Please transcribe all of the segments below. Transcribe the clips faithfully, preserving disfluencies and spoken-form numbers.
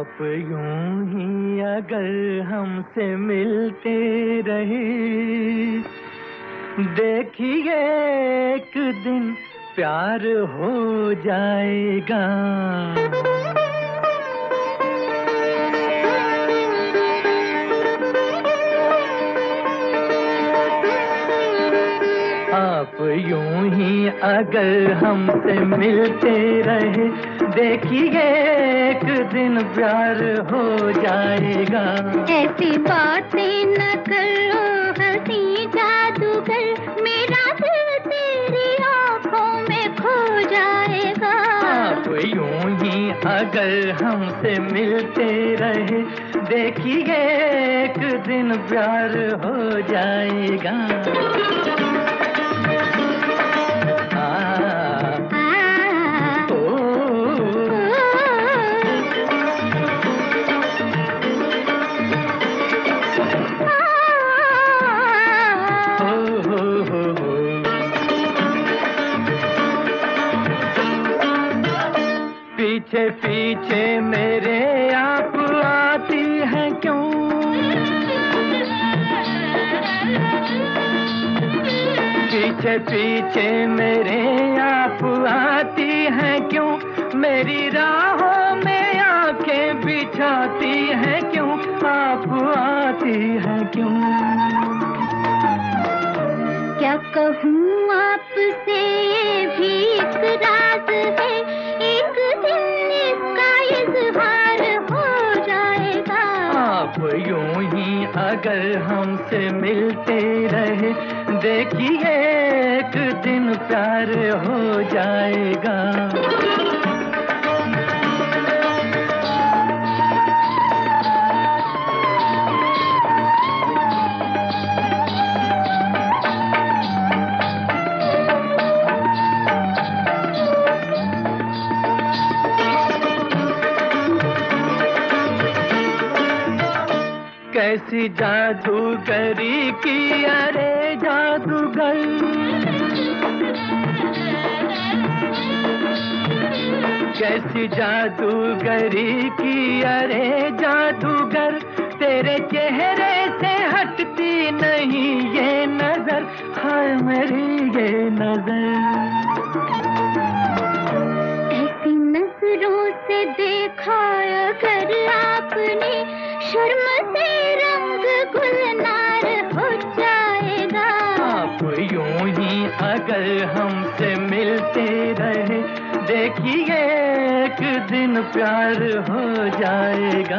आप यूं ही अगर हमसे मिलते रहे, देखिए एक दिन प्यार हो जाएगा। आप यूं ही अगर हमसे मिलते रहे, देखिए एक दिन प्यार हो जाएगा। ऐसी बातें न करो हंसी जादूगर, मेरा दिल तेरी आँखों में खो जाएगा। आप यूं ही अगर हमसे मिलते रहे, देखिए एक दिन प्यार हो जाएगा। पीछे पीछे मेरे आप आती हैं क्यों? पीछे पीछे मेरे आप आती हैं क्यों? मेरी राहों में आंखें बिछाती हैं क्यों? आप आती हैं क्यों? क्या कहूँ आपसे ये भी एक राज है, एक दिन इसका इज़हार हो जाएगा। आप यूं ही अगर हमसे मिलते रहे, देखिए एक दिन प्यार हो जाएगा। कैसी जादूगरी की अरे जादूगर, कैसी जादूगरी की अरे जादूगर, तेरे चेहरे से हटती नहीं ये नजर, हाय मेरी ये नजर। ऐसी नजरों से देखा अगर आपने, शर्म से रंग गुलनार हो जाएगा। आप यूं ही अगर हमसे मिलते रहे, देखिए एक दिन प्यार हो जाएगा।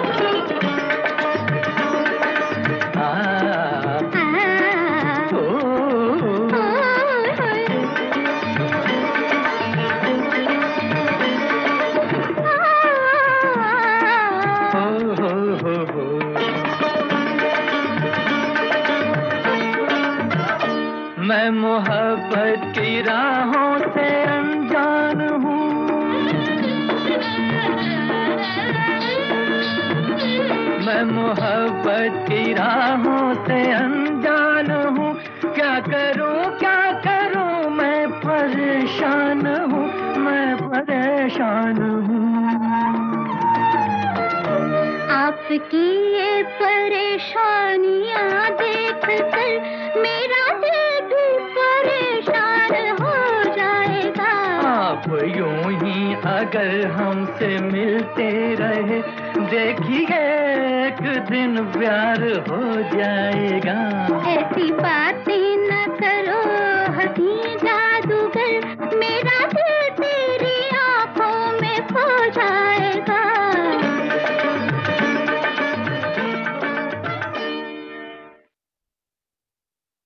मैं मोहब्बत की राहों से अनजान हूँ, मैं मोहब्बत की राहों से अनजान हूँ। क्या करूँ क्या करूँ मैं परेशान हूँ, मैं परेशान हूँ। आपकी ये परेशानियाँ देख कर मेरा दिल भी परेशान हो जाएगा। आप यूं ही अगर हमसे मिलते रहे, देखिए एक दिन प्यार हो जाएगा। ऐसी बातें न करो हंसी जादूगर, मेरा दिल